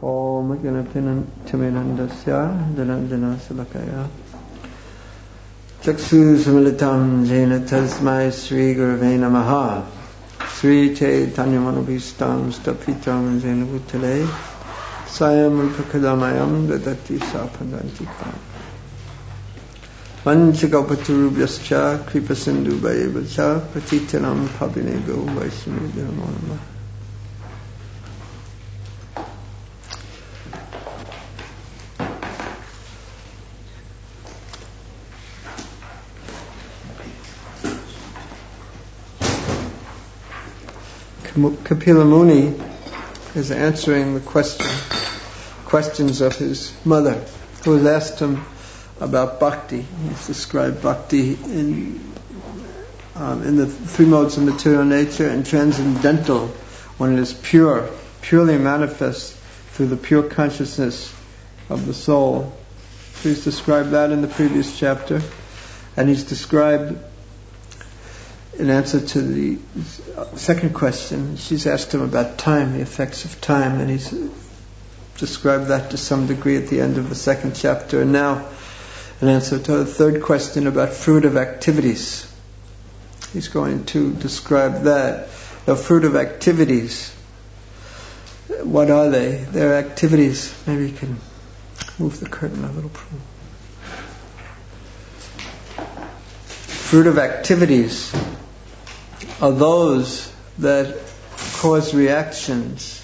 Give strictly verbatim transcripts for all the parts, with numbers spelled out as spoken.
Om Ganapinantiminandasya Jananjana Salakaya Chaksu Samilitam Jena Tasmai Sri Gurave Namaha Sri Chaitanya Manobhistam Stapitam Jena Bhutale Sayam Rupakadamayam Dadati Sapadantikam Vanchakapaturubhyascha Kripasindu Vayevacha Patitanam Pavinego Vaishnudhanamah. Kapila Muni is answering the question, questions of his mother, who has asked him about bhakti. He's described bhakti in um, in the three modes of material nature and transcendental, when it is pure, purely manifest through the pure consciousness of the soul. So he's described that in the previous chapter, and he's described, in answer to the second question, she's asked him about time, the effects of time, and he's described that to some degree at the end of the second chapter. And now, in answer to the third question about fruitive activities, he's going to describe that. The fruitive activities, what are they? They're activities. Maybe you can move the curtain a little. Fruitive activities are those that cause reactions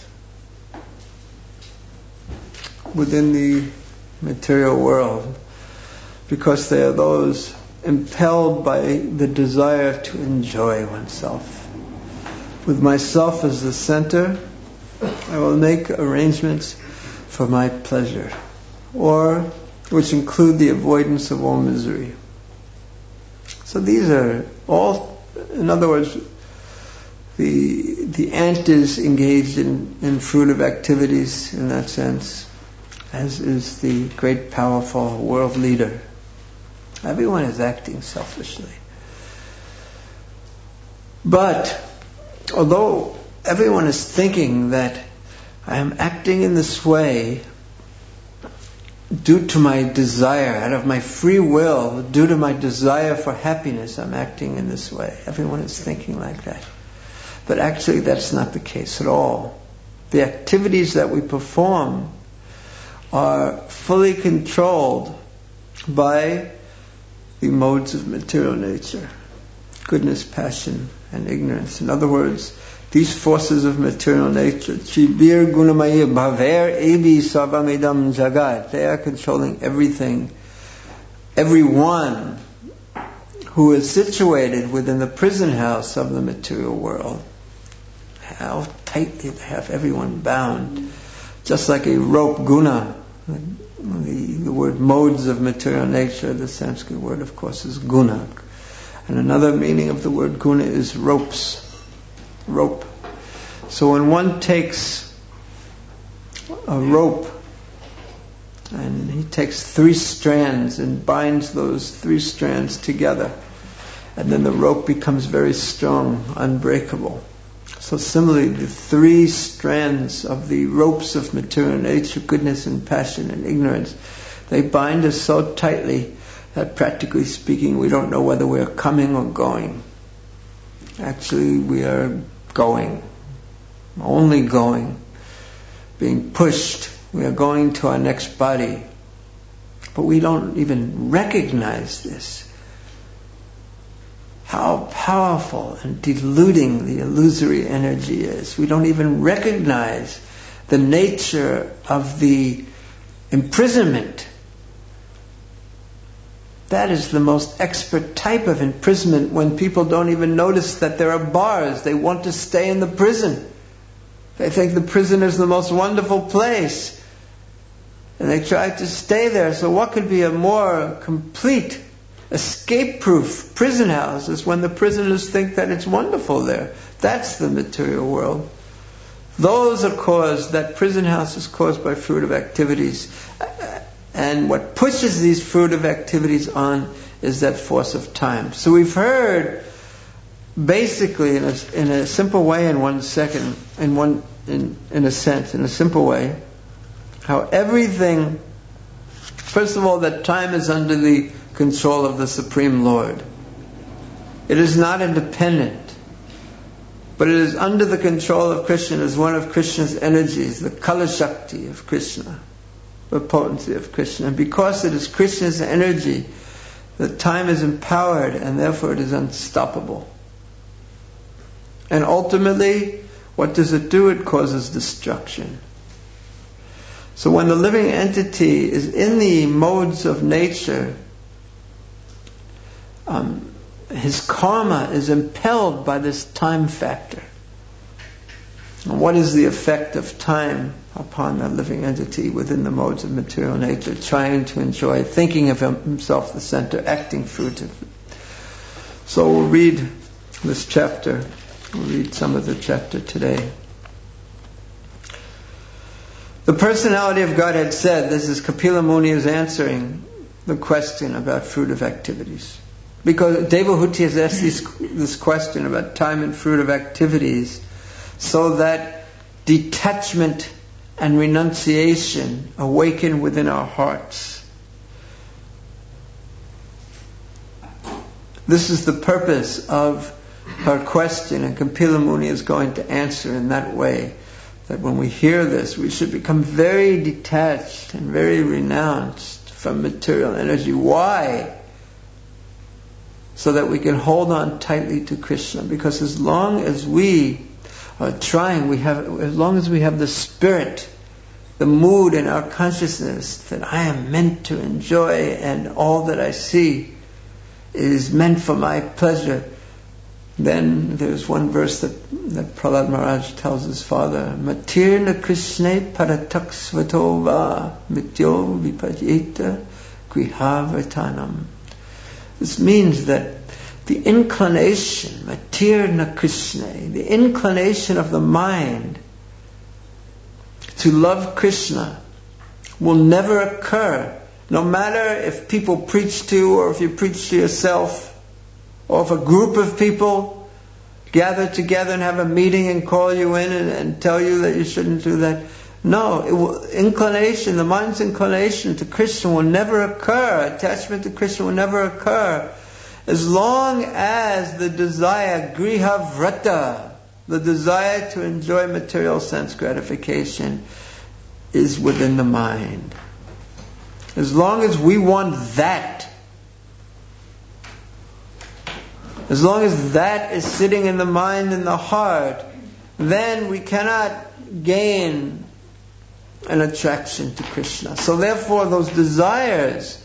within the material world, because they are those impelled by the desire to enjoy oneself. With myself as the center, I will make arrangements for my pleasure, or which include the avoidance of all misery. So these are all, in other words, the the ant is engaged in, in fruitive activities in that sense, as is the great powerful world leader. Everyone is acting selfishly. But although everyone is thinking that I am acting in this way due to my desire, out of my free will, due to my desire for happiness, I'm acting in this way. Everyone is thinking like that. But actually that's not the case at all. The activities that we perform are fully controlled by the modes of material nature: goodness, passion, and ignorance. In other words, these forces of material nature, Chibir Gunamaya Bhaver Ebi Sarvamidam Jagat, they are controlling everything. Everyone who is situated within the prison house of the material world. How tightly they have everyone bound. Just like a rope, guna. The, the word modes of material nature, the Sanskrit word of course is guna. And another meaning of the word guna is ropes. Rope. So when one takes a rope and he takes three strands and binds those three strands together, and then the rope becomes very strong, unbreakable. So similarly, the three strands of the ropes of material nature, goodness and passion and ignorance, they bind us so tightly that practically speaking, we don't know whether we're coming or going. Actually, we are going, only going, being pushed. We are going to our next body. But we don't even recognize this. How powerful and deluding the illusory energy is. We don't even recognize the nature of the imprisonment. That is the most expert type of imprisonment, when people don't even notice that there are bars. They want to stay in the prison. They think the prison is the most wonderful place. And they try to stay there. So what could be a more complete escape-proof prison house is when the prisoners think that it's wonderful there. That's the material world. Those are caused, that prison house is caused by fruitive activities. And what pushes these fruitive activities on is that force of time. So we've heard, basically, in a, in a simple way, in one second, in one, in, in a sense, in a simple way, how everything, first of all, that time is under the control of the Supreme Lord. It is not independent, but it is under the control of Krishna. It is one of Krishna's energies, the Kala Shakti of Krishna, the potency of Krishna. And because it is Krishna's energy, the time is empowered, and therefore it is unstoppable. And ultimately, what does it do? It causes destruction. So when the living entity is in the modes of nature, um, his karma is impelled by this time factor. And what is the effect of time upon the living entity within the modes of material nature, trying to enjoy, thinking of himself the center, acting fruitively? So we'll read this chapter. We'll read some of the chapter today. The personality of Godhead said, this is Kapila Muni is answering the question about fruitive activities. Because Devahuti has asked this, this question about time and fruitive activities so that detachment and renunciation awaken within our hearts. This is the purpose of her question, and Kapila Muni is going to answer in that way, that when we hear this, we should become very detached and very renounced from material energy. Why? So that we can hold on tightly to Krishna. Because as long as we are trying, we have, as long as we have the spirit, the mood in our consciousness that I am meant to enjoy and all that I see is meant for my pleasure, then there's one verse that, that Prahlad Maharaj tells his father, Matirna Krishne parataksvato va mityo vipajeta grihavatanam. This means that the inclination, Matirna Krishna, the inclination of the mind to love Krishna will never occur, no matter if people preach to, or if you preach to yourself, or if a group of people gather together and have a meeting and call you in and, and tell you that you shouldn't do that. No, it will, inclination, the mind's inclination to Krishna will never occur. Attachment to Krishna will never occur as long as the desire, griha vrata, the desire to enjoy material sense gratification, is within the mind. As long as we want that, as long as that is sitting in the mind and the heart, then we cannot gain an attraction to Krishna. So therefore those desires,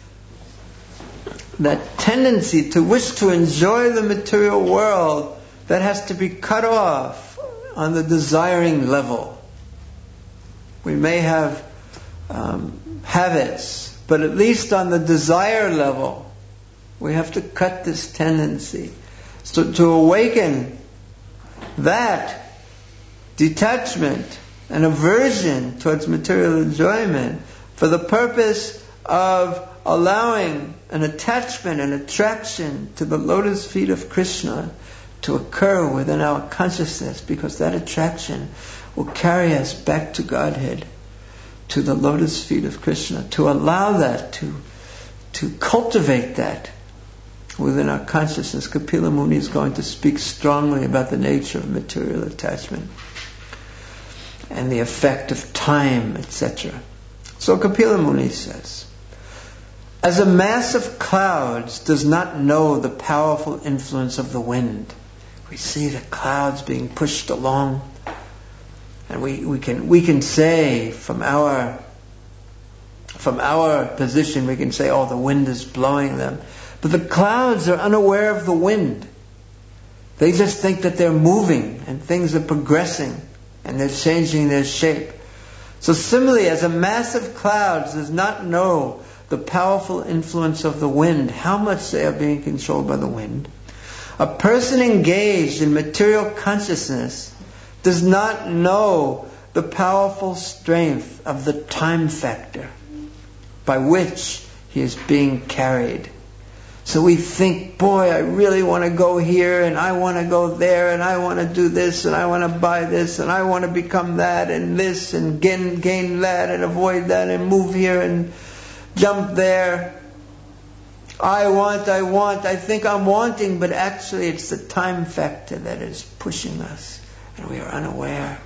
that tendency to wish to enjoy the material world, that has to be cut off on the desiring level. We may have um, habits, but at least on the desire level, we have to cut this tendency. So to awaken that detachment and aversion towards material enjoyment for the purpose of allowing an attachment and attraction to the lotus feet of Krishna to occur within our consciousness, because that attraction will carry us back to Godhead, to the lotus feet of Krishna. To allow that, to, to cultivate that within our consciousness. Kapila Muni is going to speak strongly about the nature of material attachment and the effect of time, et cetera. So Kapila Muni says, as a mass of clouds does not know the powerful influence of the wind, we see the clouds being pushed along, and we, we can we can say from our from our position, we can say, oh, the wind is blowing them. But the clouds are unaware of the wind. They just think that they're moving and things are progressing and they're changing their shape. So similarly, as a mass of clouds does not know the powerful influence of the wind, how much they are being controlled by the wind, a person engaged in material consciousness does not know the powerful strength of the time factor by which he is being carried. So we think, boy, I really want to go here, and I want to go there, and I want to do this, and I want to buy this, and I want to become that, and this, and gain, gain that, and avoid that, and move here, and jump there. I want, I want, I think I'm wanting, but actually it's the time factor that is pushing us, and we are unaware.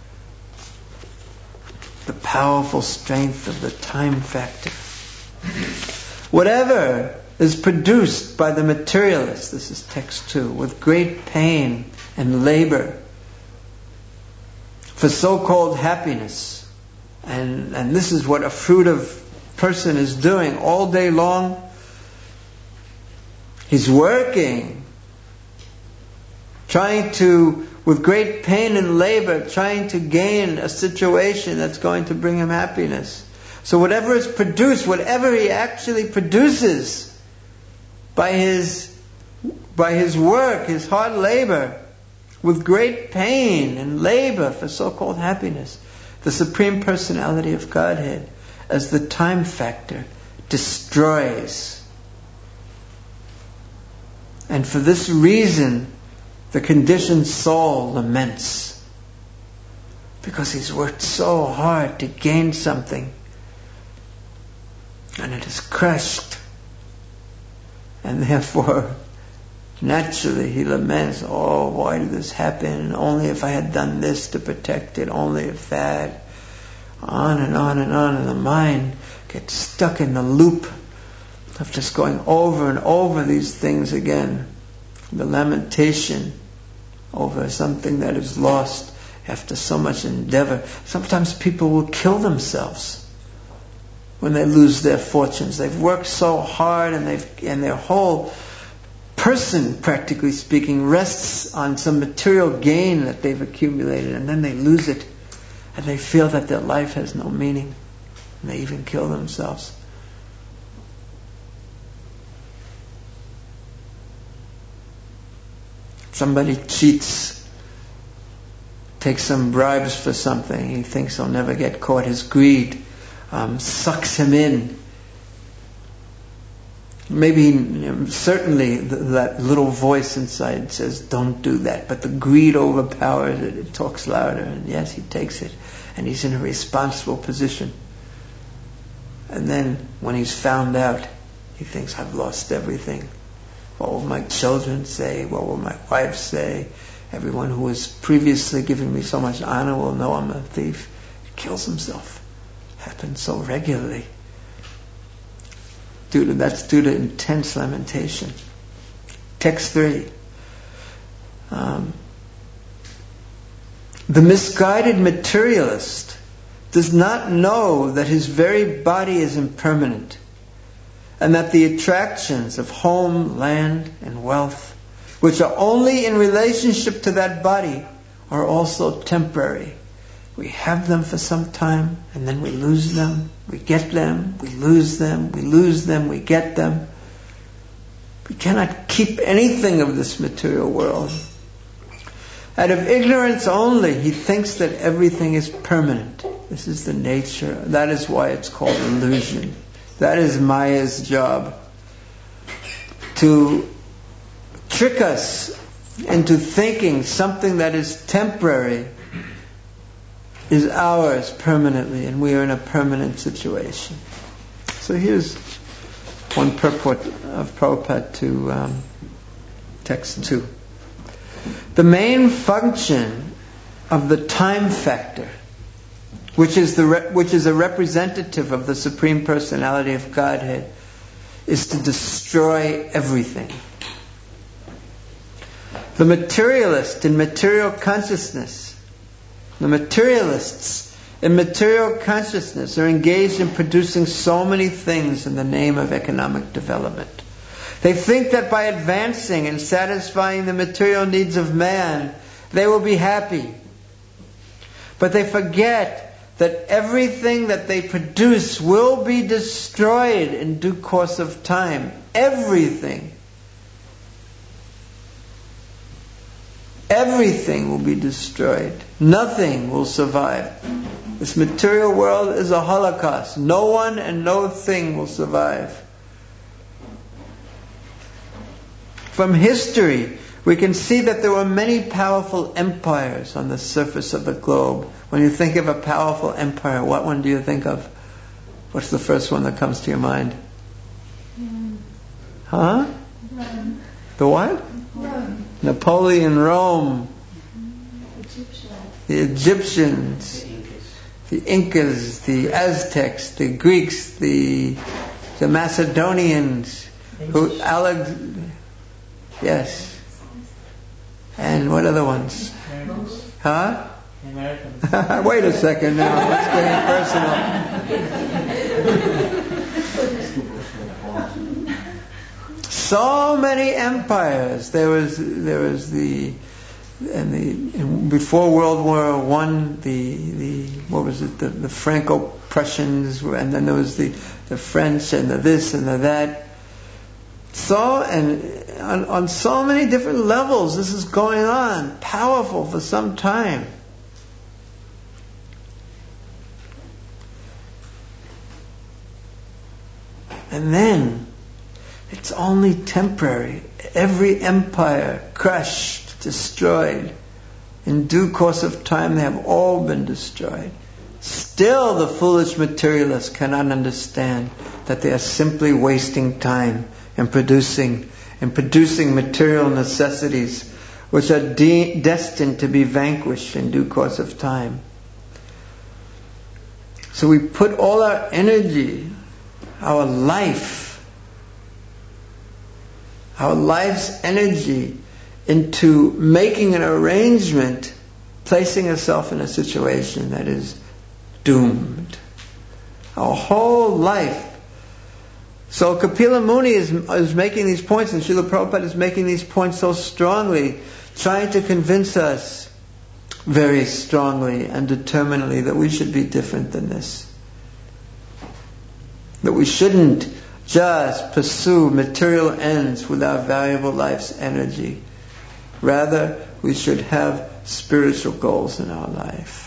The powerful strength of the time factor. Whatever is produced by the materialist, this is text two, with great pain and labor for so-called happiness. And, and this is what a fruitive person is doing all day long. He's working, trying to, with great pain and labor, trying to gain a situation that's going to bring him happiness. So whatever is produced, whatever he actually produces by his by his work, his hard labor, with great pain and labor for so-called happiness, the Supreme Personality of Godhead, as the time factor, destroys. And for this reason, the conditioned soul laments, because he's worked so hard to gain something, and it is crushed. And therefore, naturally he laments, oh, why did this happen? Only if I had done this to protect it, only if that. On and on and on, and the mind gets stuck in the loop of just going over and over these things again. The lamentation over something that is lost after so much endeavor. Sometimes people will kill themselves when they lose their fortunes. They've worked so hard, and they've and their whole person, practically speaking, rests on some material gain that they've accumulated, and then they lose it, and they feel that their life has no meaning, and they even kill themselves. Somebody cheats, takes some bribes for something, he thinks he'll never get caught. His greed Um, sucks him in. Maybe, you know, certainly th- that little voice inside says, don't do that. But the greed overpowers it. It talks louder. And yes, he takes it. And he's in a responsible position. And then when he's found out, he thinks, I've lost everything. What will my children say? What will my wife say? Everyone who was previously giving me so much honor will know I'm a thief. He kills himself. Happens so regularly. Due to, that's due to intense lamentation. Text three. Um, the misguided materialist does not know that his very body is impermanent, and that the attractions of home, land, and wealth, which are only in relationship to that body, are also temporary. We have them for some time, and then we lose them. We get them, we lose them, we lose them, we get them. We cannot keep anything of this material world. Out of ignorance only, he thinks that everything is permanent. This is the nature. That is why it's called illusion. That is Maya's job. To trick us into thinking something that is temporary is ours permanently, and we are in a permanent situation. So here's one purport of Prabhupada to um, text two. The main function of the time factor, which is the re- which is a representative of the Supreme Personality of Godhead, is to destroy everything. The materialist in material consciousness The materialists in material consciousness are engaged in producing so many things in the name of economic development. They think that by advancing and satisfying the material needs of man, they will be happy. But they forget that everything that they produce will be destroyed in due course of time. Everything. Everything will be destroyed. Nothing will survive. This material world is a holocaust. No one and no thing will survive. from history, we can see that there were many powerful empires on the surface of the globe. When you think of a powerful empire, what one do you think of? What's the first one that comes to your mind? Rome. Huh? Rome. The what? Rome. Napoleon, Rome. Egyptians. The Egyptians. The Incas, the Aztecs, the Greeks, the the Macedonians, who Alex, yes, and what other ones? Americans. Huh? Americans. Wait a second now. Let's get personal. So many empires. There was there was the and the and before World War One, the the what was it? The, the Franco-Prussians, and then there was the the French and the this and the that. So and on, on so many different levels, this is going on, powerful for some time. And then it's only temporary. Every empire crushed, destroyed. In due course of time, they have all been destroyed. Still, the foolish materialists cannot understand that they are simply wasting time in producing in producing material necessities which are de- destined to be vanquished in due course of time. So we put all our energy, our life, our life's energy into making an arrangement, placing ourselves in a situation that is doomed. Our whole life. So Kapila Muni is, is making these points, and Srila Prabhupada is making these points so strongly, trying to convince us very strongly and determinedly that we should be different than this. That we shouldn't just pursue material ends with our valuable life's energy. Rather, we should have spiritual goals in our life.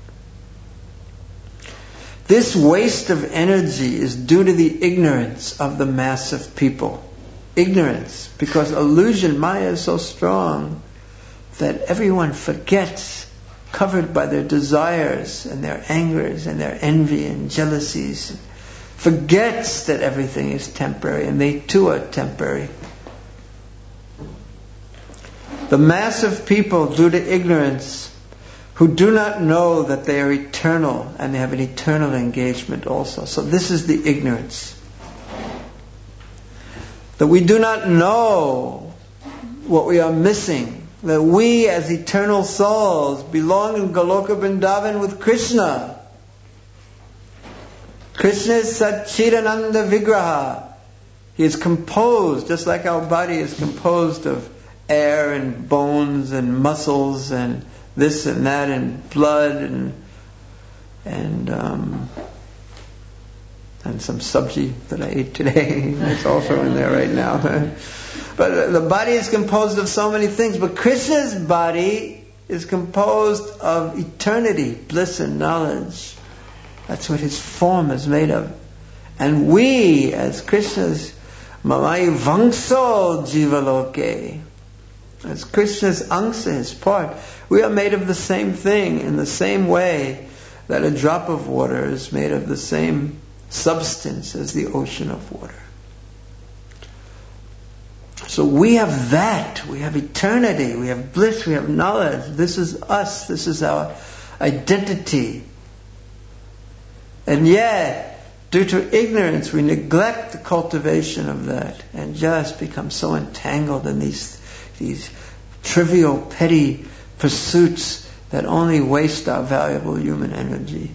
This waste of energy is due to the ignorance of the mass of people. Ignorance, because illusion, Maya, is so strong that everyone forgets, covered by their desires and their angers and their envy and jealousies, forgets that everything is temporary, and they too are temporary. The mass of people, due to ignorance, who do not know that they are eternal and they have an eternal engagement also. So this is the ignorance. That we do not know what we are missing. That we as eternal souls belong in Goloka Vrindavan with Krishna. Krishna is Satchidananda Vigraha. He is composed, just like our body is composed of air and bones and muscles and this and that and blood and and um, and some sabji that I ate today. It's also in there right now. But the body is composed of so many things. But Krishna's body is composed of eternity, bliss and knowledge. That's what his form is made of. And we, as Krishna's Mamayu Vangso Jivaloke, as Krishna's angsa, his part, we are made of the same thing in the same way that a drop of water is made of the same substance as the ocean of water. So we have that. We have eternity. We have bliss. We have knowledge. This is us. This is our identity. And yet, due to ignorance, we neglect the cultivation of that and just become so entangled in these these trivial, petty pursuits that only waste our valuable human energy.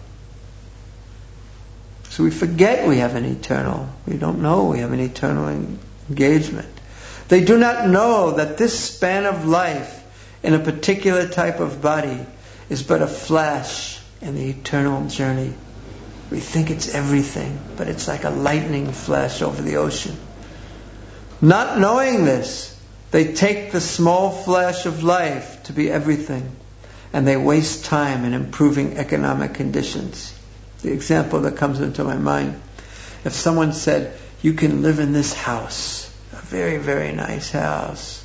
So we forget we have an eternal. We don't know we have an eternal engagement. They do not know that this span of life in a particular type of body is but a flash in the eternal journey. We think it's everything, but it's like a lightning flash over the ocean. Not knowing this, they take the small flash of life to be everything, and they waste time in improving economic conditions. The example that comes into my mind, if someone said, you can live in this house a very, very nice house.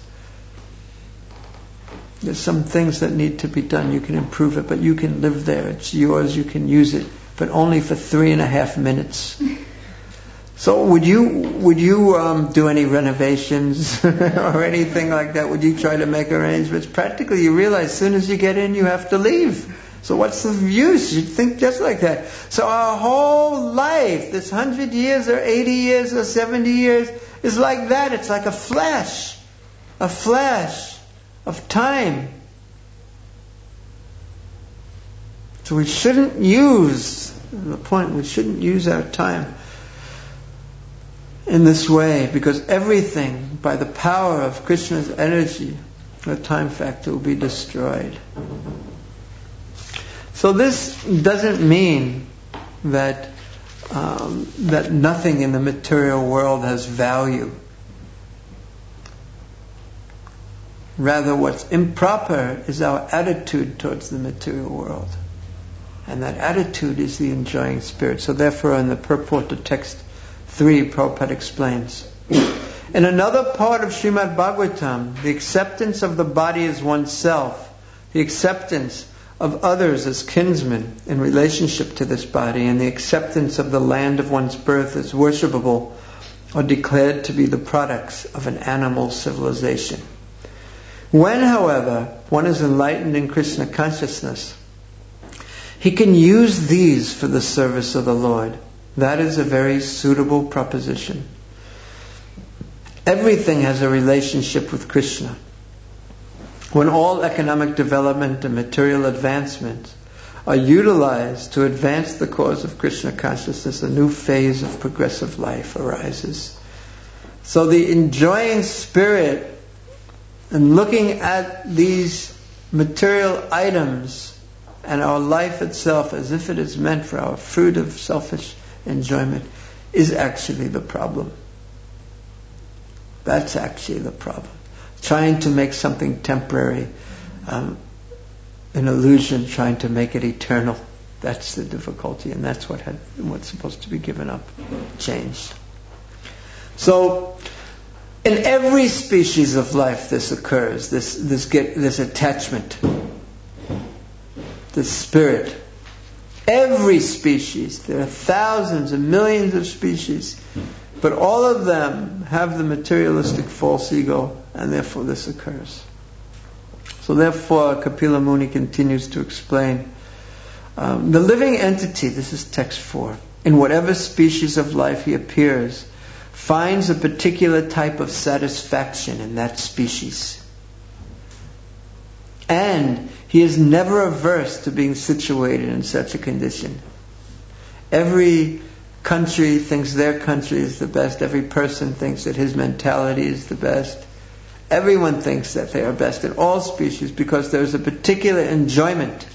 There's some things that need to be done. You can improve it, but you can live there. It's yours. You can use it, but only for three and a half minutes. So would you would you um, do any renovations or anything like that? Would you try to make arrangements? Practically, you realize as soon as you get in, you have to leave. So what's the use? You'd think just like that. So our whole life, this hundred years or eighty years or seventy years, is like that. It's like a flash, a flash of time. So we shouldn't use, the point, we shouldn't use our time in this way, because everything, by the power of Krishna's energy, the time factor will be destroyed. So this doesn't mean that um, that nothing in the material world has value. Rather, what's improper is our attitude towards the material world. And that attitude is the enjoying spirit. So therefore, in the purport to text three, Prabhupada explains, in another part of Srimad Bhagavatam, the acceptance of the body as oneself, the acceptance of others as kinsmen in relationship to this body, and the acceptance of the land of one's birth as worshipable are declared to be the products of an animal civilization. When, however, one is enlightened in Krishna consciousness, he can use these for the service of the Lord. That is a very suitable proposition. Everything has a relationship with Krishna. When all economic development and material advancement are utilized to advance the cause of Krishna consciousness, a new phase of progressive life arises. So the enjoying spirit and looking at these material items and our life itself as if it is meant for our fruit of selfish enjoyment is actually the problem. That's actually the problem. Trying to make something temporary, um, an illusion, trying to make it eternal. That's the difficulty, and that's what had, what's supposed to be given up, changed. So, in every species of life, this occurs. This this get this attachment, this spirit. Every species. There are thousands and millions of species, but all of them have the materialistic false ego, and therefore this occurs. So therefore, Kapila Muni continues to explain, um, the living entity, this is text four, in whatever species of life he appears, finds a particular type of satisfaction in that species. And he is never averse to being situated in such a condition. Every country thinks their country is the best. Every person thinks that his mentality is the best. Everyone thinks that they are best in all species because there is a particular enjoyment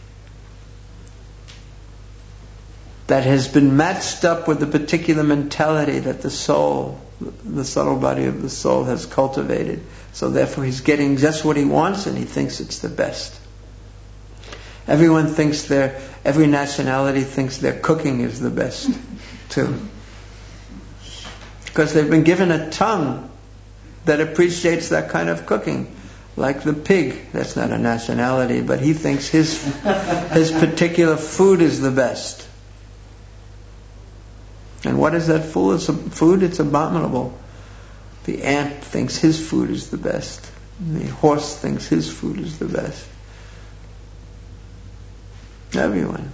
that has been matched up with the particular mentality that the soul, the subtle body of the soul, has cultivated. So therefore he's getting just what he wants and he thinks it's the best. Everyone thinks their, every nationality thinks their cooking is the best too. Because they've been given a tongue that appreciates that kind of cooking. Like the pig, that's not a nationality, but he thinks his his particular food is the best. And what is that food? It's, food? It's abominable. The ant thinks his food is the best. The horse thinks his food is the best. Everyone.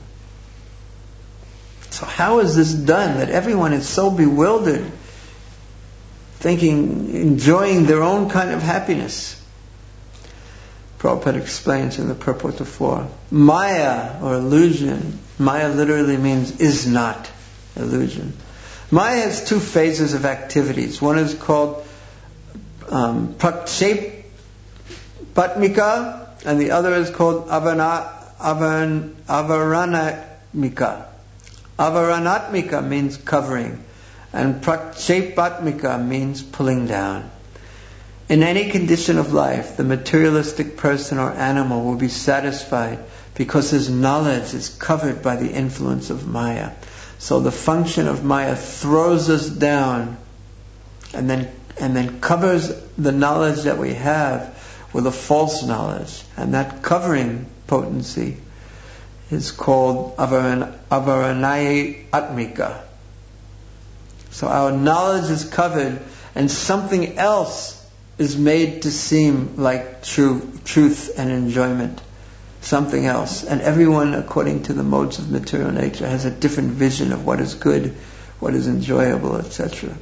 So how is this done that everyone is so bewildered, thinking, enjoying their own kind of happiness? Prabhupada explains in the purport to four. Maya, or illusion, Maya literally means is not illusion. Maya has two phases of activities. One is called um, prakshepatmika, and the other is called avana, avan, avaranatmika. Avaranatmika means covering, and prakshepatmika means pulling down. In any condition of life, the materialistic person or animal will be satisfied because his knowledge is covered by the influence of Maya. So the function of Maya throws us down and then and then covers the knowledge that we have with a false knowledge. And that covering potency is called avaran- avaranaya atmika. So our knowledge is covered and something else is made to seem like true, truth and enjoyment. Something else. And everyone, according to the modes of material nature, has a different vision of what is good, what is enjoyable, et cetera.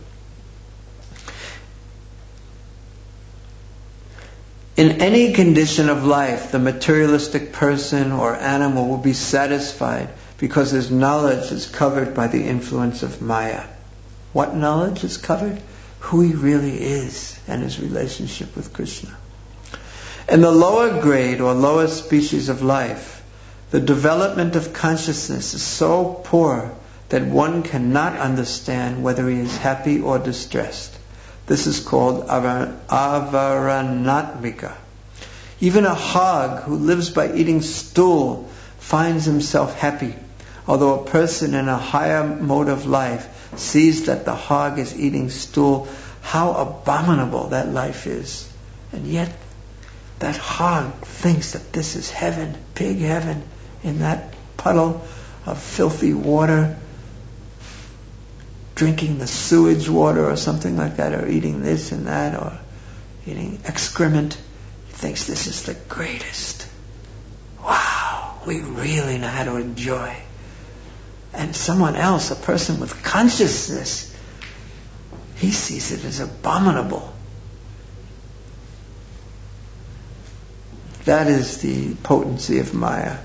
In any condition of life, the materialistic person or animal will be satisfied because his knowledge is covered by the influence of Maya. What knowledge is covered? Who he really is and his relationship with Krishna. In the lower grade or lower species of life, the development of consciousness is so poor that one cannot understand whether he is happy or distressed. This is called avaranatmika. Even a hog who lives by eating stool finds himself happy, although a person in a higher mode of life sees that the hog is eating stool. How abominable that life is. And yet that hog thinks that this is heaven, pig heaven, in that puddle of filthy water, drinking the sewage water or something like that, or eating this and that, or eating excrement. He thinks this is the greatest. Wow, we really know how to enjoy. And someone else, a person with consciousness, he sees it as abominable. That is the potency of Maya.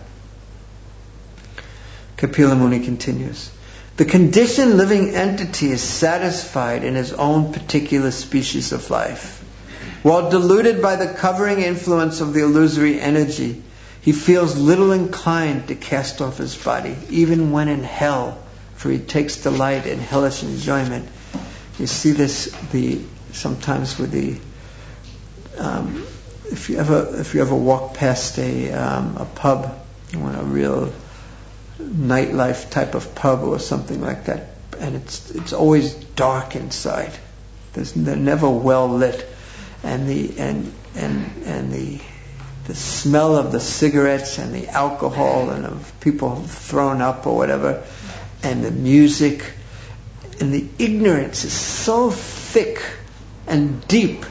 Kapila Muni continues. The conditioned living entity is satisfied in his own particular species of life. While deluded by the covering influence of the illusory energy, he feels little inclined to cast off his body, even when in hell, for he takes delight in hellish enjoyment. You see this the sometimes with the um, if you ever if you ever walk past a um, a pub, a real nightlife type of pub or something like that, and it's it's always dark inside. There's, they're never well lit, and the and and and the the smell of the cigarettes and the alcohol and of people thrown up or whatever, and the music and the ignorance is so thick and deep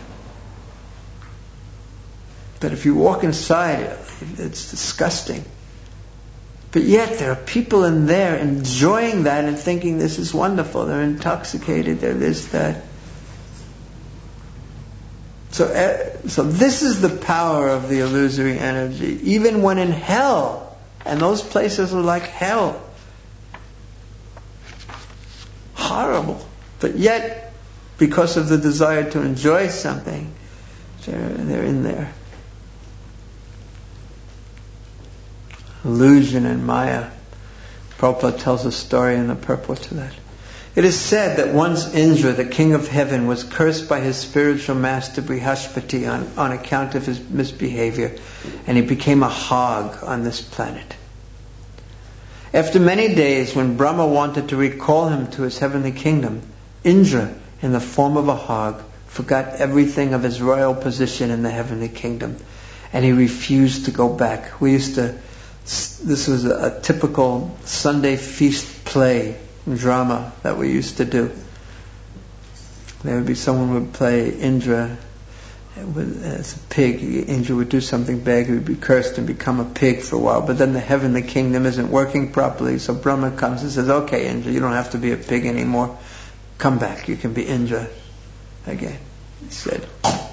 that if you walk inside, it's disgusting. But yet there are people in there enjoying that and thinking this is wonderful. They're intoxicated, they're this, that. So, uh, so this is the power of the illusory energy. Even when in hell, and those places are like hell. Horrible. But yet, because of the desire to enjoy something, they're, they're in there. Illusion and Maya. Prabhupada tells a story in the purport to that. It is said that once Indra, the king of heaven, was cursed by his spiritual master Brihaspati on, on account of his misbehavior, and he became a hog on this planet. After many days, when Brahma wanted to recall him to his heavenly kingdom, Indra, in the form of a hog, forgot everything of his royal position in the heavenly kingdom, and he refused to go back. We used to, this was a, a typical Sunday feast play drama that we used to do. There would be someone who would play Indra as a pig. Indra would do something bad, he would be cursed and become a pig for a while, but then the heavenly kingdom isn't working properly, so Brahma comes and says, okay Indra, you don't have to be a pig anymore, come back, you can be Indra again. He said,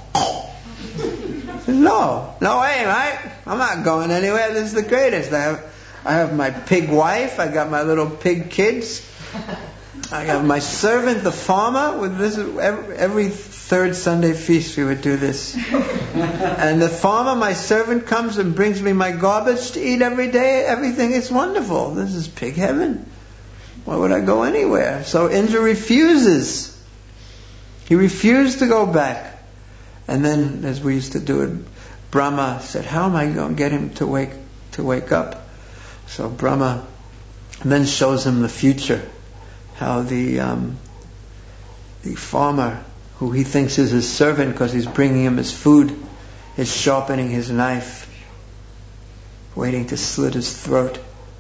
no, no way, mate, I'm not going anywhere, this is the greatest. I have, I have my pig wife, I got my little pig kids, I have my servant, the farmer. With this, every, every third Sunday feast we would do this. And the farmer, my servant, comes and brings me my garbage to eat every day. Everything is wonderful. This is pig heaven. Why would I go anywhere? So Indra refuses. He refused to go back. And then, as we used to do it, Brahma said, how am I going to get him to wake to wake up? So Brahma then shows him the future. How the um, the farmer who he thinks is his servant because he's bringing him his food, is sharpening his knife, waiting to slit his throat.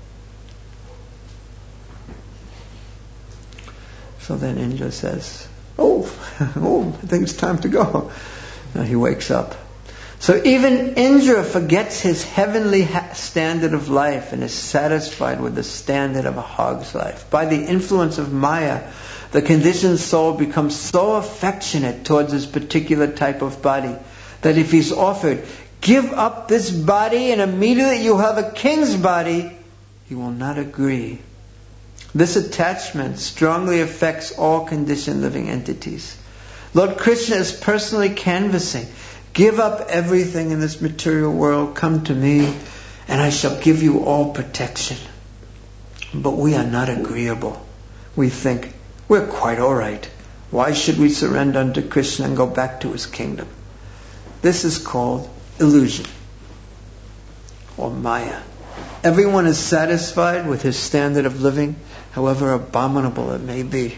So then Indra says, oh, oh, I think it's time to go. Now he wakes up. So even Indra forgets his heavenly ha- standard of life and is satisfied with the standard of a hog's life. By the influence of Maya, the conditioned soul becomes so affectionate towards this particular type of body that if he's offered, give up this body and immediately you have a king's body, he will not agree. This attachment strongly affects all conditioned living entities. Lord Krishna is personally canvassing, give up everything in this material world, come to me, and I shall give you all protection. But we are not agreeable. We think, we're quite all right. Why should we surrender unto Krishna and go back to his kingdom? This is called illusion, or Maya. Everyone is satisfied with his standard of living, however abominable it may be.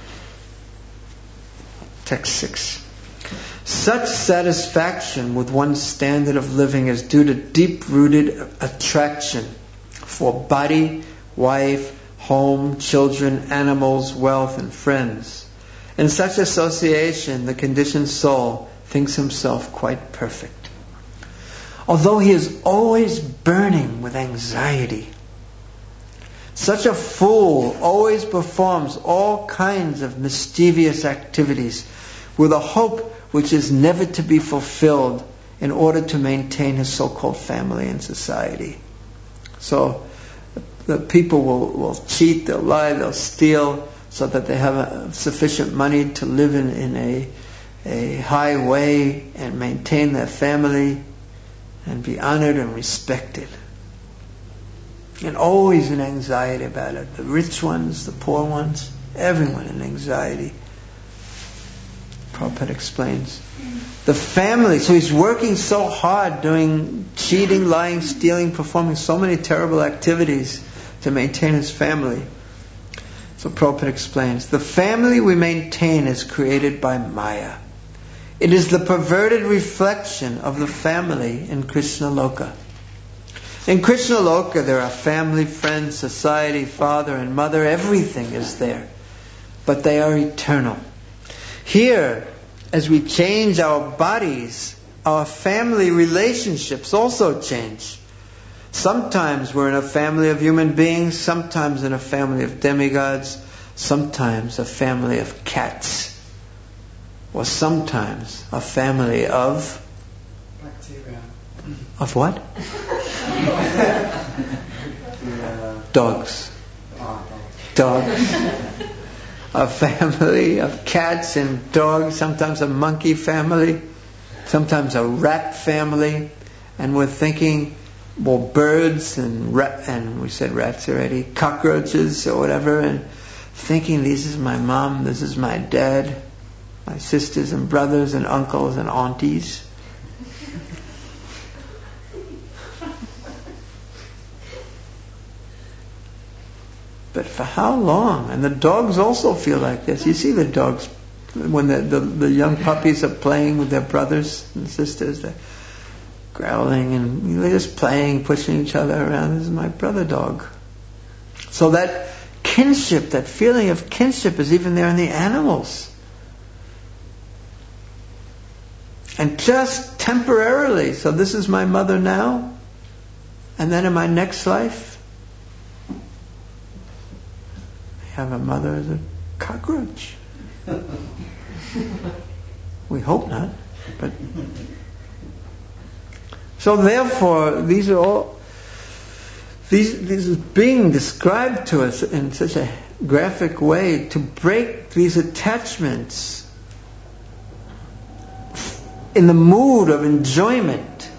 Text six. Such satisfaction with one's standard of living is due to deep-rooted attraction for body, wife, home, children, animals, wealth, and friends. In such association, the conditioned soul thinks himself quite perfect. Although he is always burning with anxiety, such a fool always performs all kinds of mischievous activities with a hope which is never to be fulfilled in order to maintain his so-called family and society. So the people will, will cheat, they'll lie, they'll steal so that they have a, sufficient money to live in, in a, a high way and maintain their family and be honored and respected. And always in anxiety about it. The rich ones, the poor ones, everyone in anxiety. Prabhupada explains. The family, so he's working so hard doing cheating, lying, stealing, performing so many terrible activities to maintain his family. So Prabhupada explains, the family we maintain is created by Maya. It is the perverted reflection of the family in Krishna Loka. In Krishna Loka there are family, friends, society, father and mother, everything is there. But they are eternal. Here, as we change our bodies, our family relationships also change. Sometimes we're in a family of human beings, sometimes in a family of demigods, sometimes a family of cats, or sometimes a family of... bacteria. Of what? Dogs. Dogs. A family of cats and dogs, sometimes a monkey family, sometimes a rat family, and we're thinking, well, birds and rat, and we said rats already, cockroaches or whatever, and thinking this is my mom, this is my dad, my sisters and brothers and uncles and aunties. But for how long? And the dogs also feel like this. You see the dogs, when the, the, the young puppies are playing with their brothers and sisters, they're growling and they're just playing, pushing each other around. This is my brother dog. So that kinship, that feeling of kinship is even there in the animals. And just temporarily, so this is my mother now, and then in my next life, have a mother as a cockroach. We hope not, but so therefore these are all these these is being described to us in such a graphic way to break these attachments in the mood of enjoyment.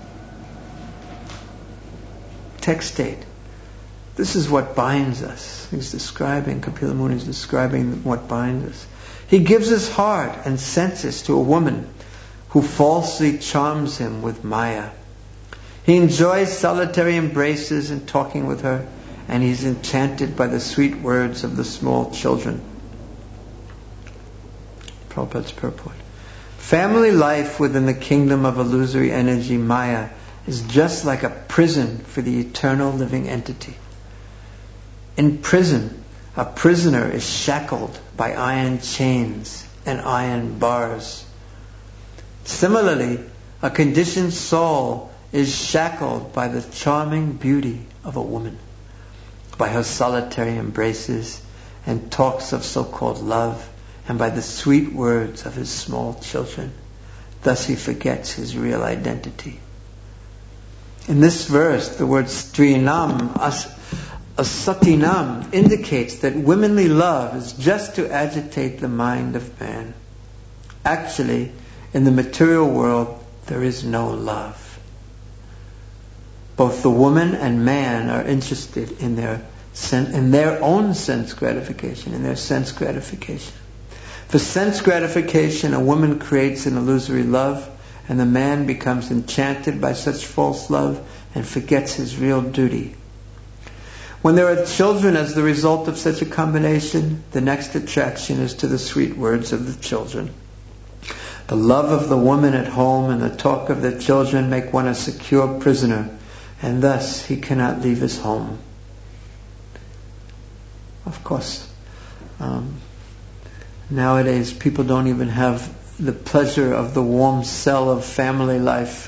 Text state. This is what binds us. He's describing, Kapila Muni is describing what binds us. He gives his heart and senses to a woman who falsely charms him with Maya. He enjoys solitary embraces and talking with her, and he's enchanted by the sweet words of the small children. Prabhupada's purport. Family life within the kingdom of illusory energy, Maya, is just like a prison for the eternal living entity. In prison, a prisoner is shackled by iron chains and iron bars. Similarly, a conditioned soul is shackled by the charming beauty of a woman, by her solitary embraces and talks of so-called love, and by the sweet words of his small children. Thus he forgets his real identity. In this verse, the word strinam, as, asatinam, indicates that womanly love is just to agitate the mind of man. Actually, in the material world, there is no love. Both the woman and man are interested in their sen- in their own sense gratification, in their sense gratification. For sense gratification, a woman creates an illusory love, and the man becomes enchanted by such false love and forgets his real duty. When there are children as the result of such a combination, the next attraction is to the sweet words of the children. The love of the woman at home and the talk of the children make one a secure prisoner, and thus he cannot leave his home. Of course, um, nowadays people don't even have the pleasure of the warm cell of family life.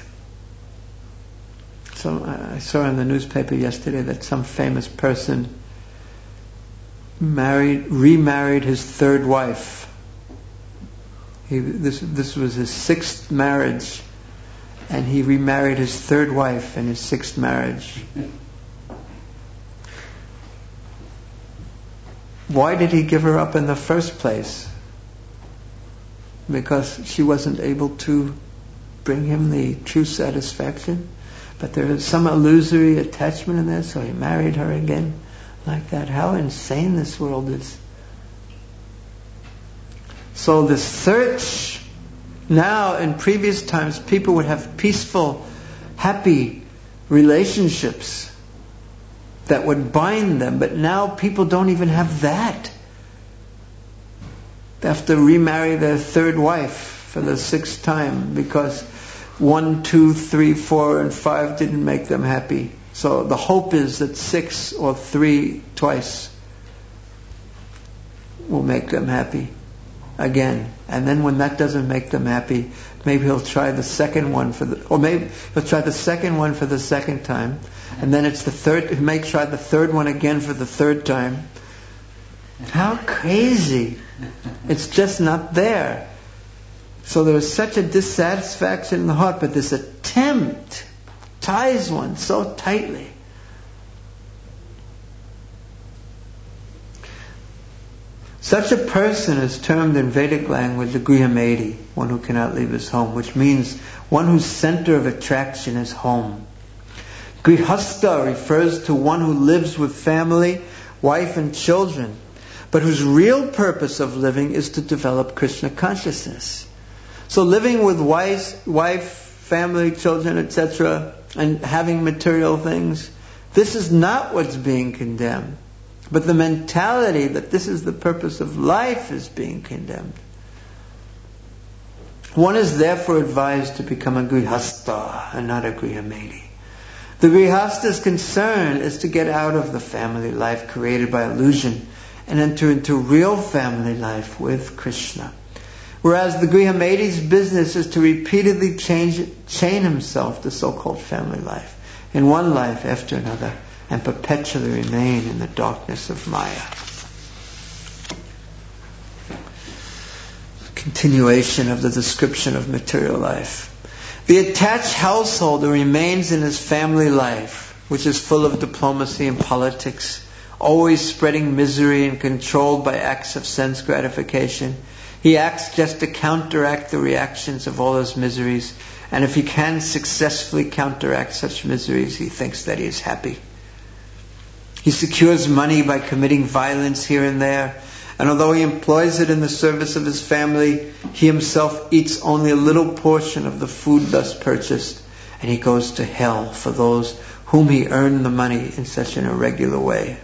So I saw in the newspaper yesterday that some famous person married, remarried his third wife. He, this, this was his sixth marriage, and he remarried his third wife in his sixth marriage. Why did he give her up in the first place? Because she wasn't able to bring him the true satisfaction. But there is some illusory attachment in there, so he married her again like that. How insane this world is. So the search, now in previous times people would have peaceful, happy relationships that would bind them, but now people don't even have that. They have to remarry their third wife for the sixth time because one, two, three, four, and five didn't make them happy. So the hope is that six or three twice will make them happy again. And then when that doesn't make them happy, maybe he'll try the second one for the, or maybe he'll try the second one for the second time, and then it's the third, he may try the third one again for the third time. How crazy! It's just not there. So there is such a dissatisfaction in the heart, but this attempt ties one so tightly. Such a person is termed in Vedic language a Grihamedi, one who cannot leave his home, which means one whose center of attraction is home. Grihastha refers to one who lives with family, wife and children, but whose real purpose of living is to develop Krishna consciousness. So living with wife, wife, family, children, et cetera, and having material things, this is not what's being condemned. But the mentality that this is the purpose of life is being condemned. One is therefore advised to become a grihastha and not a grihamedi. The grihastha's concern is to get out of the family life created by illusion and enter into real family life with Krishna. Whereas the grihamedi's business is to repeatedly change, chain himself to so-called family life, in one life after another, and perpetually remain in the darkness of Maya. Continuation of the description of material life. The attached householder remains in his family life, which is full of diplomacy and politics, always spreading misery and controlled by acts of sense gratification. He acts just to counteract the reactions of all his miseries, and if he can successfully counteract such miseries, he thinks that he is happy. He secures money by committing violence here and there, and although he employs it in the service of his family, he himself eats only a little portion of the food thus purchased, and he goes to hell for those whom he earned the money in such an irregular way.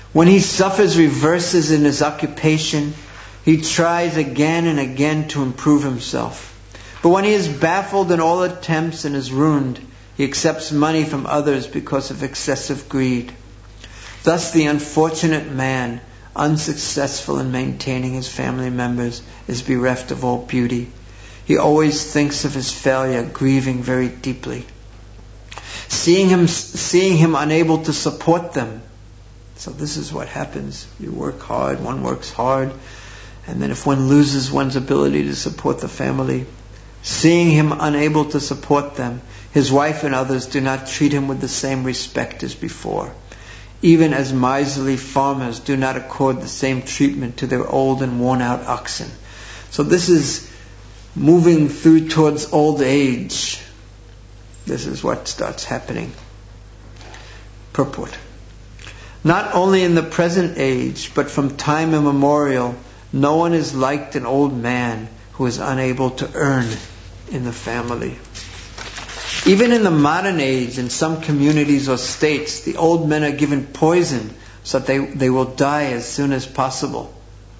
When he suffers reverses in his occupation, he tries again and again to improve himself. But when he is baffled in all attempts and is ruined, he accepts money from others because of excessive greed. Thus the unfortunate man, unsuccessful in maintaining his family members, is bereft of all beauty. He always thinks of his failure, grieving very deeply. Seeing him, seeing him unable to support them. So this is what happens. You work hard, one works hard, and then if one loses one's ability to support the family, seeing him unable to support them, his wife and others do not treat him with the same respect as before. Even as miserly farmers do not accord the same treatment to their old and worn out oxen. So this is moving through towards old age. This is what starts happening. Purport. Not only in the present age, but from time immemorial, no one is like an old man who is unable to earn in the family. Even in the modern age, in some communities or states, the old men are given poison so that they, they will die as soon as possible.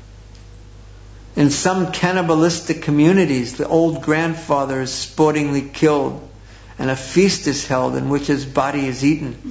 In some cannibalistic communities, the old grandfather is sportingly killed and a feast is held in which his body is eaten.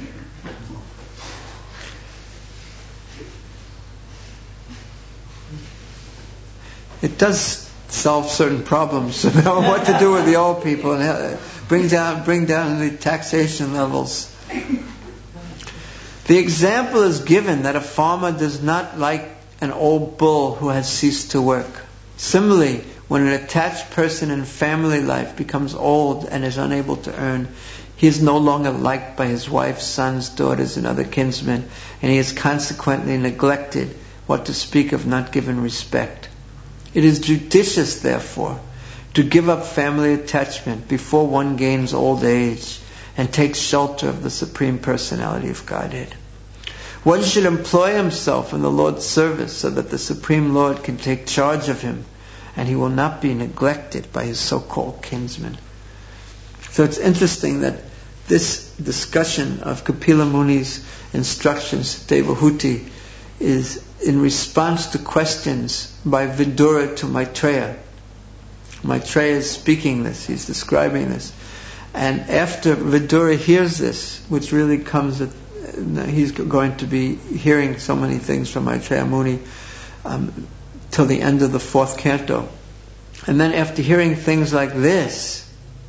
It does solve certain problems about what to do with the old people and bring down bring down the taxation levels. The example is given that a farmer does not like an old bull who has ceased to work. Similarly, when an attached person in family life becomes old and is unable to earn, he is no longer liked by his wife, sons, daughters, and other kinsmen, and he is consequently neglected, what to speak of not given respect. It is judicious, therefore, to give up family attachment before one gains old age and takes shelter of the Supreme Personality of Godhead. One should employ himself in the Lord's service so that the Supreme Lord can take charge of him and he will not be neglected by his so-called kinsmen. So it's interesting that this discussion of Kapila Muni's instructions to Devahuti is in response to questions by Vidura to Maitreya. Maitreya is speaking this, he's describing this. And after Vidura hears this, which really comes at, he's going to be hearing so many things from Maitreya Muni um, till the end of the fourth canto. And then after hearing things like this,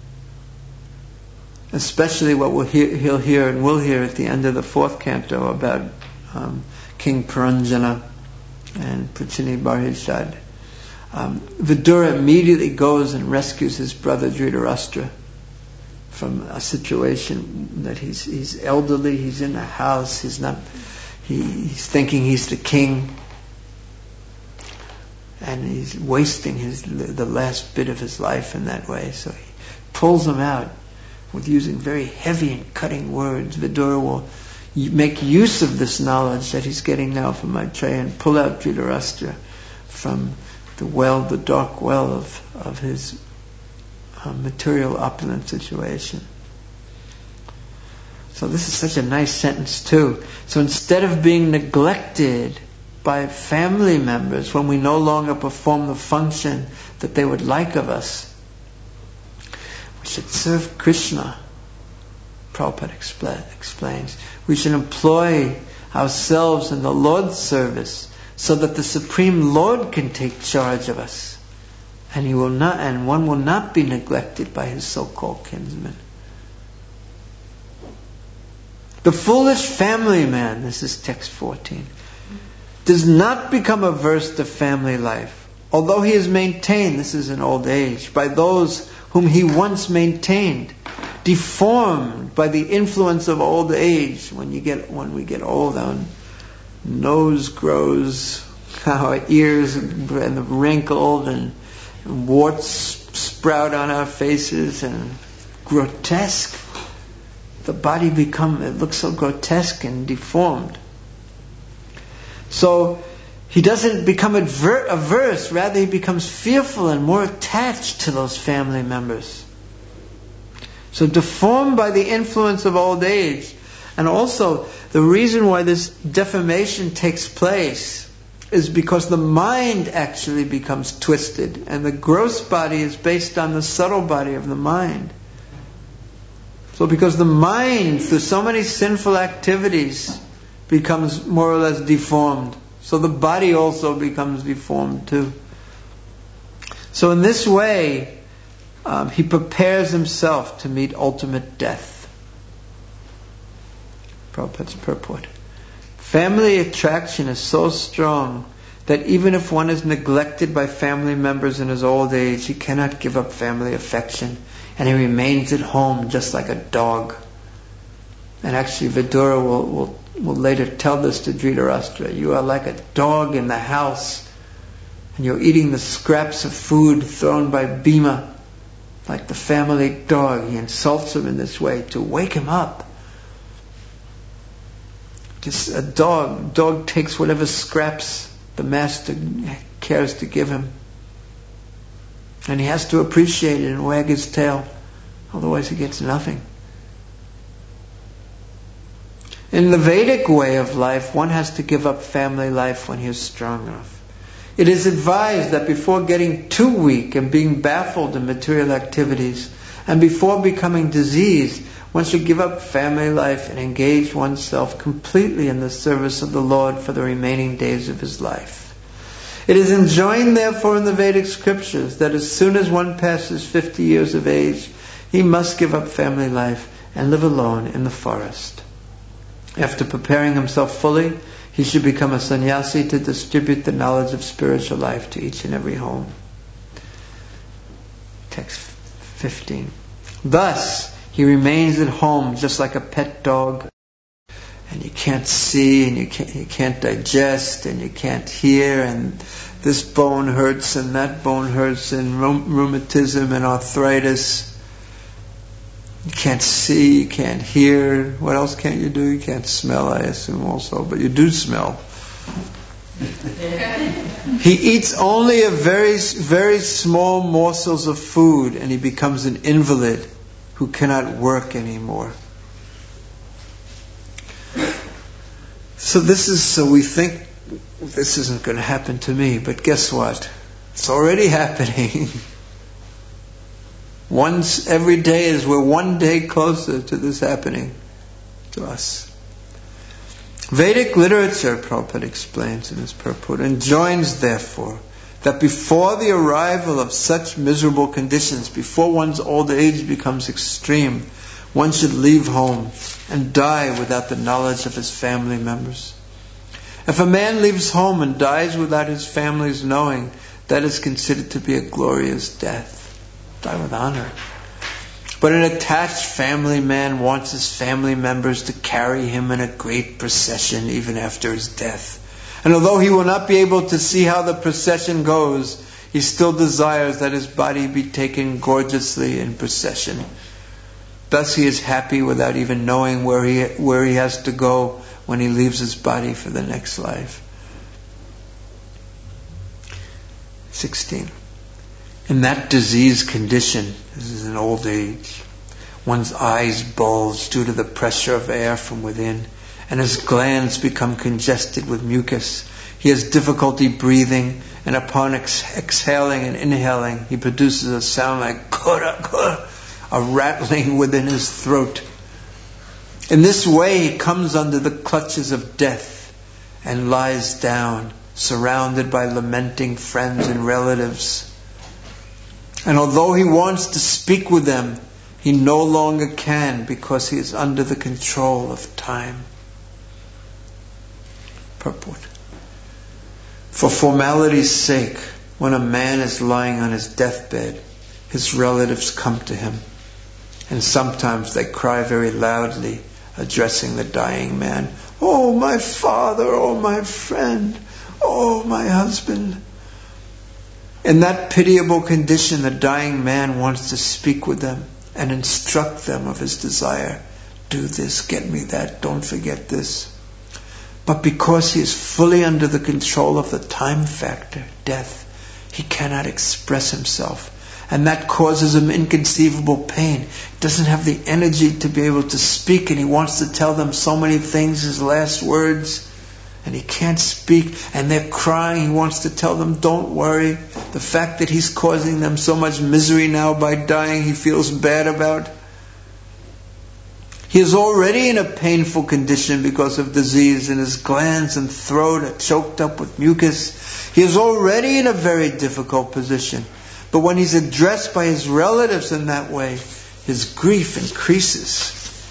especially what we'll hear, he'll hear and will hear at the end of the fourth canto about um, King Puranjana and Prachini Barhishad, um, Vidura immediately goes and rescues his brother Dhritarashtra from a situation that he's he's elderly, he's in a house, he's not he, he's thinking he's the king, and he's wasting his the last bit of his life in that way. So he pulls him out with using very heavy and cutting words. Vidura will make use of this knowledge that he's getting now from Maitreya and pull out Dhritarashtra from the well, the dark well of, of his uh, material opulent situation. So this is such a nice sentence too. So instead of being neglected by family members when we no longer perform the function that they would like of us, we should serve Krishna. Prabhupada expl- explains. We should employ ourselves in the Lord's service so that the Supreme Lord can take charge of us, and he will not, and one will not be neglected by his so-called kinsmen. The foolish family man, this is text fourteen, does not become averse to family life, although he is maintained, this is in old age, by those whom he once maintained, deformed by the influence of old age. When you get, when we get old, our nose grows, our ears and wrinkled, and warts sprout on our faces, and grotesque. The body become, it looks so grotesque and deformed. So he doesn't become adver- averse, rather he becomes fearful and more attached to those family members. So deformed by the influence of old age, And also, the reason why this deformation takes place is because the mind actually becomes twisted, and the gross body is based on the subtle body of the mind. So because the mind, through so many sinful activities, becomes more or less deformed, so the body also becomes deformed too. So in this way, um, he prepares himself to meet ultimate death. Prabhupada's purport. Family attraction is so strong that even if one is neglected by family members in his old age, he cannot give up family affection, and he remains at home just like a dog. And actually Vidura will, will, will later tell this to Dhritarashtra. You are like a dog in the house, and you're eating the scraps of food thrown by Bhima, like the family dog. He insults him in this way to wake him up. Just a dog. Dog takes whatever scraps the master cares to give him. And he has to appreciate it and wag his tail. Otherwise he gets nothing. In the Vedic way of life, one has to give up family life when he is strong enough. It is advised that before getting too weak and being baffled in material activities, and before becoming diseased, one should give up family life and engage oneself completely in the service of the Lord for the remaining days of his life. It is enjoined, therefore, in the Vedic scriptures that as soon as one passes fifty years of age, he must give up family life and live alone in the forest. After preparing himself fully, he should become a sannyasi to distribute the knowledge of spiritual life to each and every home. Text fifteen. Thus, he remains at home just like a pet dog, and you can't see, and you can't, you can't digest, and you can't hear, and this bone hurts, and that bone hurts, and rheumatism and arthritis. You can't see, you can't hear. What else can't you do? You can't smell, I assume also, but you do smell. He eats only a very, very small morsels of food, and he becomes an invalid who cannot work anymore. So this is, so we think this isn't going to happen to me, but guess what? It's already happening. Once every day is we're one day closer to this happening to us. Vedic literature, Prabhupada explains in his purport, enjoins therefore that before the arrival of such miserable conditions, before one's old age becomes extreme, one should leave home and die without the knowledge of his family members. If a man leaves home and dies without his family's knowing, that is considered to be a glorious death. Die with honor. But an attached family man wants his family members to carry him in a great procession even after his death. And although he will not be able to see how the procession goes, he still desires that his body be taken gorgeously in procession. Thus he is happy without even knowing where he where he has to go when he leaves his body for the next life. sixteen. In that disease condition, this is an old age, one's eyes bulge due to the pressure of air from within, and his glands become congested with mucus. He has difficulty breathing, and upon ex- exhaling and inhaling, he produces a sound like kura, kura, a rattling within his throat. In this way, he comes under the clutches of death and lies down, surrounded by lamenting friends and relatives. And although he wants to speak with them, he no longer can because he is under the control of time. Purport. For formality's sake, when a man is lying on his deathbed, his relatives come to him, and sometimes they cry very loudly, addressing the dying man, "Oh, my father, oh, my friend, oh, my husband." In that pitiable condition, the dying man wants to speak with them and instruct them of his desire. Do this, get me that, don't forget this. But because he is fully under the control of the time factor, death, he cannot express himself. And that causes him inconceivable pain. He doesn't have the energy to be able to speak, and he wants to tell them so many things, his last words, and he can't speak, and they're crying. He wants to tell them, don't worry. The fact that he's causing them so much misery now by dying, he feels bad about. He is already in a painful condition because of disease, and his glands and throat are choked up with mucus. He is already in a very difficult position. But when he's addressed by his relatives in that way, his grief increases.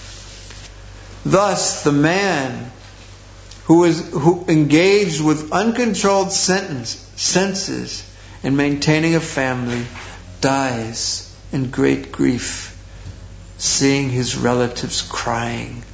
Thus, the man who is who engaged with uncontrolled sentence, senses in maintaining a family dies in great grief, seeing his relatives crying.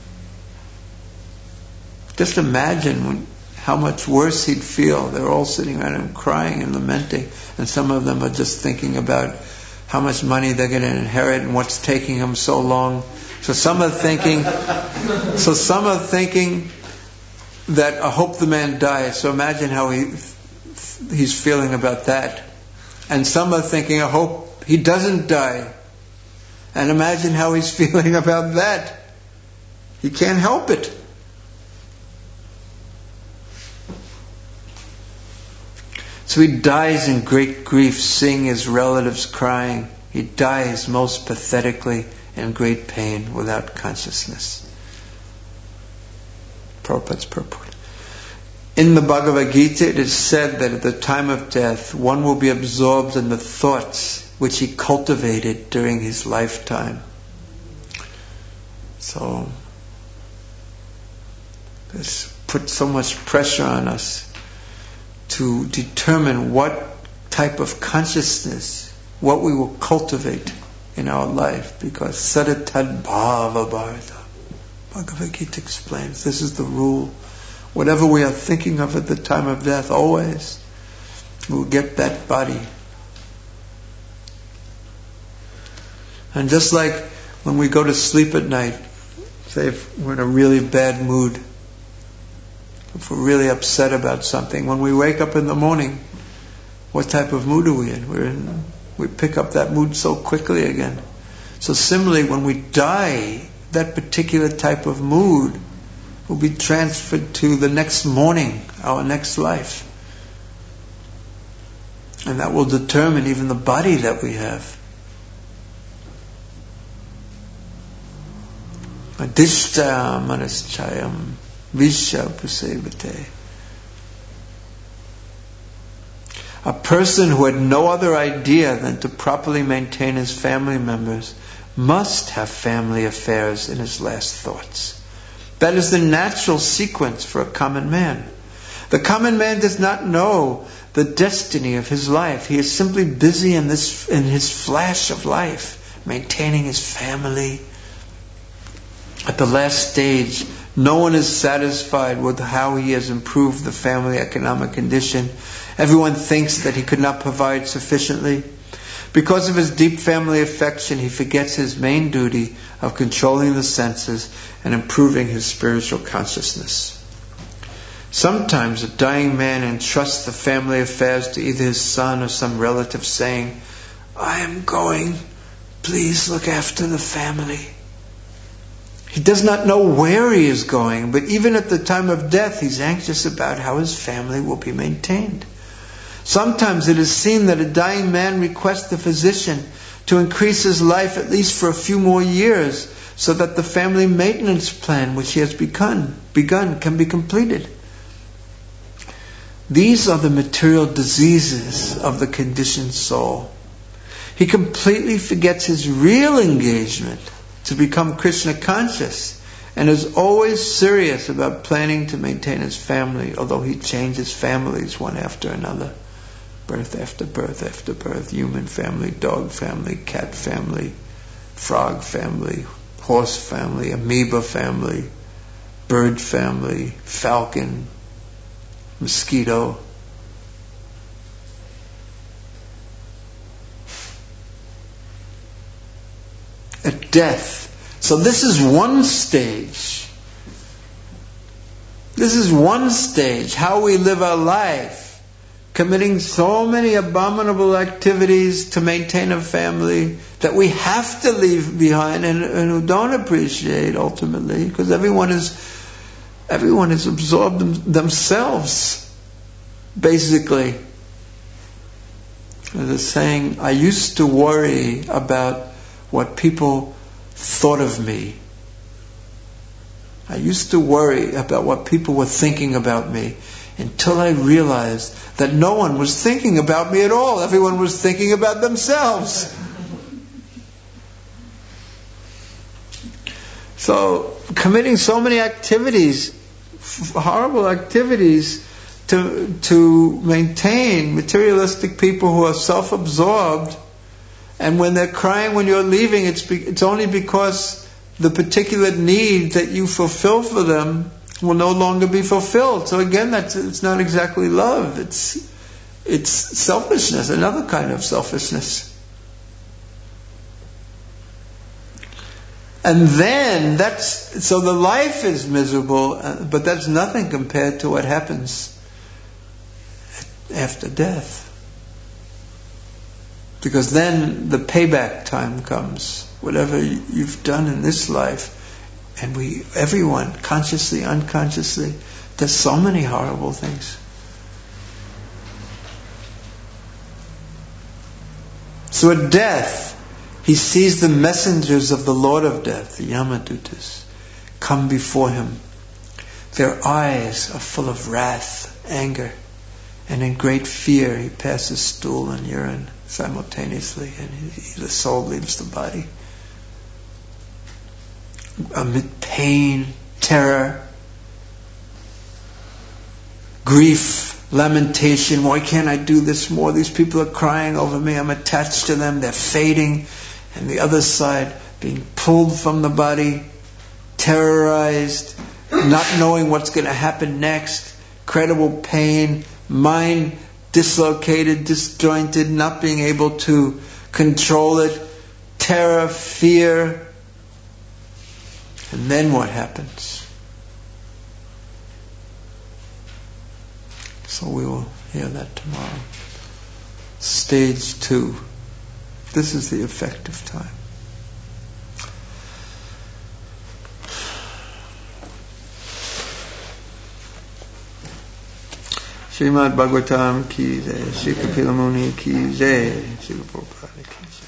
Just imagine when, how much worse he'd feel. They're all sitting around him crying and lamenting, and some of them are just thinking about how much money they're going to inherit and what's taking them so long. So some are thinking, so some are thinking that I hope the man dies. So imagine how he he's feeling about that. And some are thinking, I hope he doesn't die. And imagine how he's feeling about that. He can't help it. So he dies in great grief, seeing his relatives crying. He dies most pathetically in great pain without consciousness. Prabhupada's purport. In the Bhagavad Gita it is said that at the time of death one will be absorbed in the thoughts which he cultivated during his lifetime. So this puts so much pressure on us to determine what type of consciousness, what we will cultivate in our life, because Sadatad Bhava Bharata. Bhagavad Gita explains, this is the rule. Whatever we are thinking of at the time of death, always, we'll get that body. And just like when we go to sleep at night, say if we're in a really bad mood, if we're really upset about something, when we wake up in the morning, what type of mood are we in? We're in, we pick up that mood so quickly again. So similarly, when we die, that particular type of mood will be transferred to the next morning, our next life. And that will determine even the body that we have. Adishta manaschayam visha prasevate. A person who had no other idea than to properly maintain his family members must have family affairs in his last thoughts. That is the natural sequence for a common man. The common man does not know the destiny of his life. He is simply busy in this, in his flash of life, maintaining his family. At the last stage, no one is satisfied with how he has improved the family economic condition. Everyone thinks that he could not provide sufficiently. Because of his deep family affection, he forgets his main duty of controlling the senses and improving his spiritual consciousness. Sometimes a dying man entrusts the family affairs to either his son or some relative, saying, I am going, please look after the family. He does not know where he is going, but even at the time of death, he's anxious about how his family will be maintained. Sometimes it is seen that a dying man requests the physician to increase his life at least for a few more years, so that the family maintenance plan which he has begun, begun can be completed. These are the material diseases of the conditioned soul. He completely forgets his real engagement to become Krishna conscious, and is always serious about planning to maintain his family, although he changes families one after another. Birth after birth after birth, human family, dog family, cat family, frog family, horse family, amoeba family, bird family, falcon, mosquito. At death. So this is one stage. This is one stage, how we live our life, committing so many abominable activities to maintain a family that we have to leave behind and, and who don't appreciate ultimately, because everyone is everyone is absorbed them, themselves, basically. There's a saying, I used to worry about what people thought of me. I used to worry about what people were thinking about me, until I realized that no one was thinking about me at all. Everyone was thinking about themselves. So, committing so many activities, horrible activities, to to maintain materialistic people who are self-absorbed, and when they're crying when you're leaving, it's be, it's only because the particular need that you fulfill for them will no longer be fulfilled. So again, that's it's not exactly love. It's it's selfishness, another kind of selfishness. And then that's so the life is miserable, but that's nothing compared to what happens after death. Because then the payback time comes. Whatever you've done in this life, and we, everyone, consciously, unconsciously, does so many horrible things. So at death, he sees the messengers of the Lord of Death, the Yamadutas, come before him. Their eyes are full of wrath, anger, and in great fear he passes stool and urine simultaneously, and he, the soul leaves the body. Amid pain, terror, grief, lamentation, why can't I do this more? These people are crying over me, I'm attached to them, they're fading. And the other side, being pulled from the body, terrorized, not knowing what's going to happen next, incredible pain, mind dislocated, disjointed, not being able to control it, terror, fear. And then what happens? So we will hear that tomorrow. Stage two. This is the effective time. Srimad Bhagavatam ki jai, Shri Kapila Muni ki jai, Shri Prabhupada ki jai.